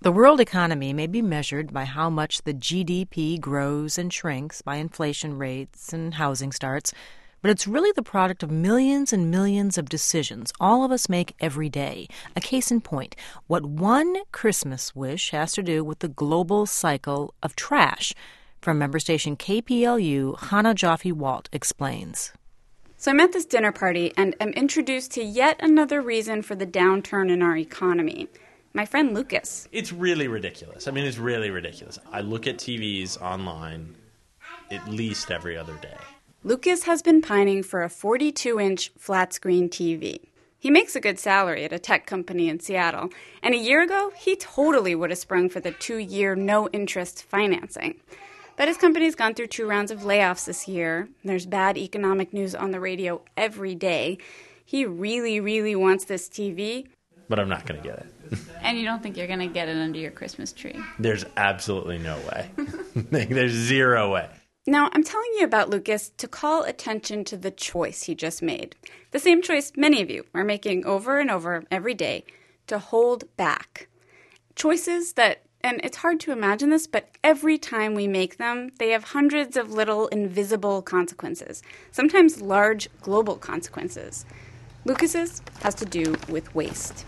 The world economy may be measured by how much the GDP grows and shrinks by inflation rates and housing starts, but it's really the product of millions and millions of decisions all of us make every day. A case in point, what one Christmas wish has to do with the global cycle of trash. From member station KPLU, Hannah Jaffe-Walt explains. So I'm at this dinner party and am introduced to yet another reason for the downturn in our economy. My friend Lucas. It's really ridiculous. I mean, it's really ridiculous. I look at TVs online at least every other day. Lucas has been pining for a 42-inch flat-screen TV. He makes a good salary at a tech company in Seattle, and a year ago, he totally would have sprung for the 2-year no-interest financing. But his company's gone through 2 rounds of layoffs this year. There's bad economic news on the radio every day. He really, really wants this TV. But I'm not going to get it. And you don't think you're going to get it under your Christmas tree? There's absolutely no way. There's zero way. Now, I'm telling you about Lucas to call attention to the choice he just made. The same choice many of you are making over and over every day, to hold back. Choices that, and it's hard to imagine this, but every time we make them, they have hundreds of little invisible consequences, sometimes large global consequences. Lucas's has to do with waste.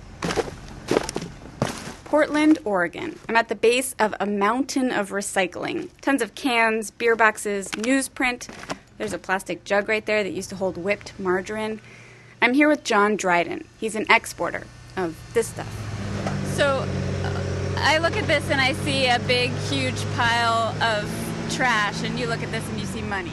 Portland, Oregon. I'm at the base of a mountain of recycling. Tons of cans, beer boxes, newsprint. There's a plastic jug right there that used to hold whipped margarine. I'm here with John Dryden. He's an exporter of this stuff. So I look at this and I see a big, huge pile of trash, and you look at this and you see money.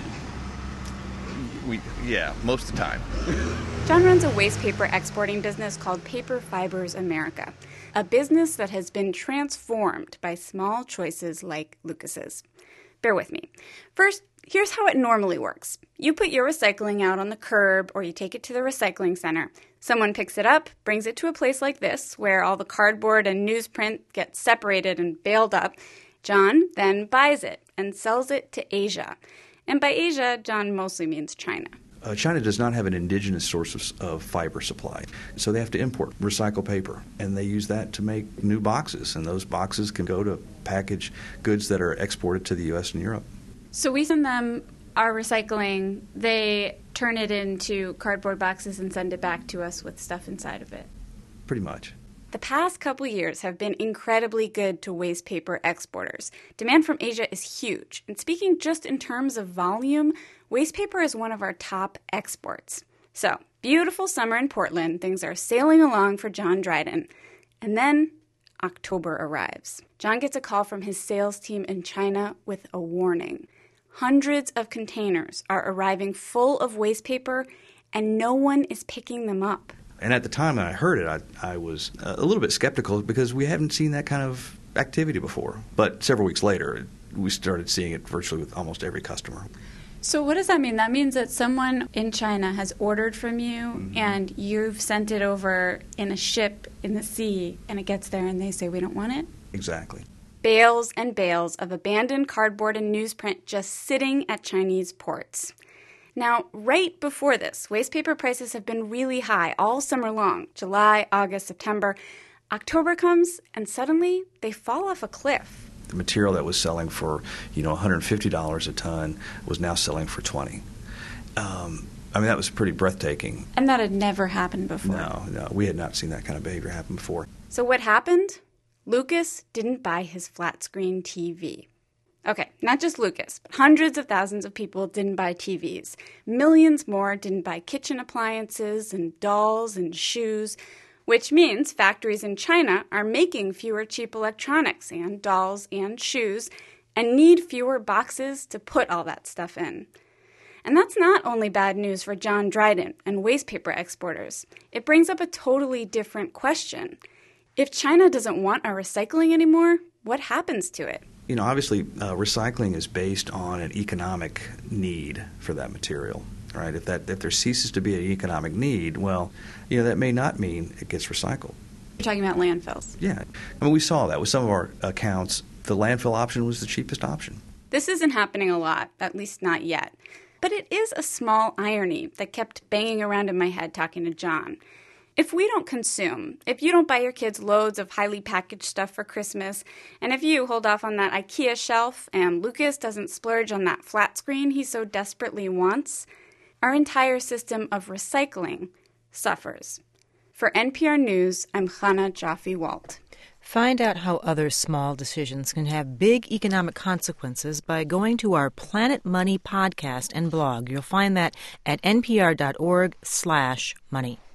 Yeah, most of the time. John runs a waste paper exporting business called Paper Fibers America, a business that has been transformed by small choices like Lucas's. Bear with me. First, here's how it normally works. You put your recycling out on the curb or you take it to the recycling center. Someone picks it up, brings it to a place like this where all the cardboard and newsprint get separated and baled up. John then buys it and sells it to Asia. And by Asia, John mostly means China. China does not have an indigenous source of fiber supply, so they have to import recycled paper, and they use that to make new boxes, and those boxes can go to package goods that are exported to the U.S. and Europe. So we send them our recycling, they turn it into cardboard boxes and send it back to us with stuff inside of it. Pretty much. The past couple years have been incredibly good to waste paper exporters. Demand from Asia is huge. And speaking just in terms of volume, waste paper is one of our top exports. So, beautiful summer in Portland. Things are sailing along for John Dryden. And then October arrives. John gets a call from his sales team in China with a warning. Hundreds of containers are arriving full of waste paper, and no one is picking them up. And at the time that I heard it, I was a little bit skeptical because we haven't seen that kind of activity before. But several weeks later, we started seeing it virtually with almost every customer. So what does that mean? That means that someone in China has ordered from you and you've sent it over in a ship in the sea and it gets there and they say, we don't want it? Exactly. Bales and bales of abandoned cardboard and newsprint just sitting at Chinese ports. Now, right before this, waste paper prices have been really high all summer long. July, August, September. October comes, and suddenly they fall off a cliff. The material that was selling for, $150 a ton was now selling for $20. That was pretty breathtaking. And that had never happened before. No, we had not seen that kind of behavior happen before. So what happened? Lucas didn't buy his flat-screen TV. Okay, not just Lucas, but hundreds of thousands of people didn't buy TVs. Millions more didn't buy kitchen appliances and dolls and shoes, which means factories in China are making fewer cheap electronics and dolls and shoes and need fewer boxes to put all that stuff in. And that's not only bad news for John Dryden and waste paper exporters. It brings up a totally different question. If China doesn't want our recycling anymore, what happens to it? Obviously, recycling is based on an economic need for that material, right? If there ceases to be an economic need, well, that may not mean it gets recycled. You're talking about landfills. Yeah. We saw that with some of our accounts. The landfill option was the cheapest option. This isn't happening a lot, at least not yet. But it is a small irony that kept banging around in my head talking to John. If we don't consume, if you don't buy your kids loads of highly packaged stuff for Christmas, and if you hold off on that IKEA shelf and Lucas doesn't splurge on that flat screen he so desperately wants, our entire system of recycling suffers. For NPR News, I'm Chana Joffe-Walt. Find out how other small decisions can have big economic consequences by going to our Planet Money podcast and blog. You'll find that at npr.org/money.